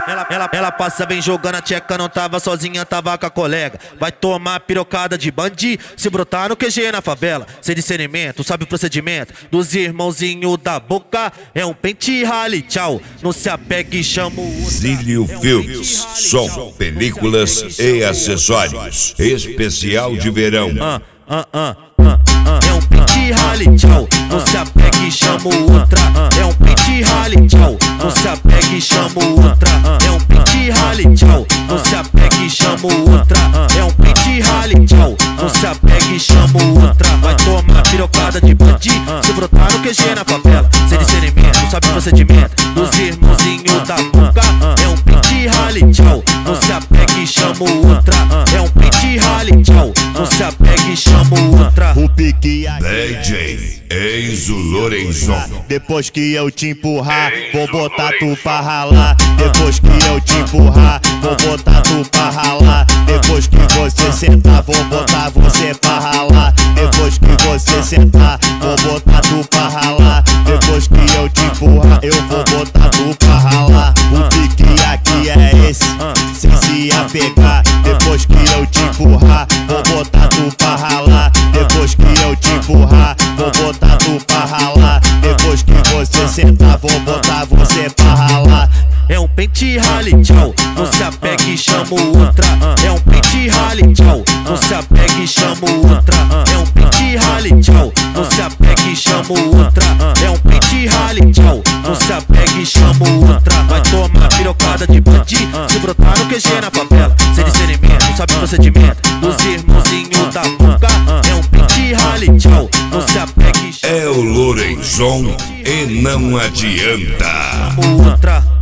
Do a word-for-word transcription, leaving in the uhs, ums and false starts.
ela, ela, ela passa bem jogando a tcheca, não tava sozinha, tava com a colega. Vai tomar pirocada de bandido, se brotar no Q G na favela. Sem discernimento, sabe o procedimento dos irmãozinhos da boca. É um pente rally, tchau, não se apegue e chama o outro. Zílio Filmes, som, películas e acessórios. Especial de verão. Ah, ah, ah, ah, ah. É um pente rally, tchau, não se apegue e chama outra. É um pente rally, tchau, não se apegue e chama outra. É um pente rally, tchau, não se apegue e chama outra. É um pente rally, tchau, não se apegue e chama outra. Vai tomar pirocada de bandido, se brotar no Q G na favela. Sem discernimento, sabe o procedimento dos irmãozinhos da boca. É um pente rally, tchau, não se apegue e chama outra. É um pente rally, tchau, não se apegue e chama outra. O pique D J Enzo Lorenzon. Depois que eu te empurrar, vou botar tu pra ralar. Depois que eu te empurrar, vou botar tu pra ralar. Depois que você sentar, vou botar você pra ralar. Depois que você sentar, vou botar tu pra ralar. Depois que eu te empurrar, eu vou botar tu pra ralar. O pique aqui é esse, sem se apegar. Depois que eu te empurrar, vou botar tu pra ralar. Depois que eu te empurrar, vou botar tu pra ralar. Depois que você sentar, vou botar você pra ralar. É um pente rally, tchau, não se apegue e chama outra. É um pente rally, tchau, não se apegue e chama outra. É um pente rally, tchau, não se apegue e chama outra. É um pente rally, tchau, não se apegue e chama outra. Vai tomar pirocada de bandido, se brotar no Q G na favela. Sem discernimento, sabe o procedimento dos irmãozinhos da boca. É um pente rally, tchau, não se apegue e chama É o Lorenzon e não adianta. outra.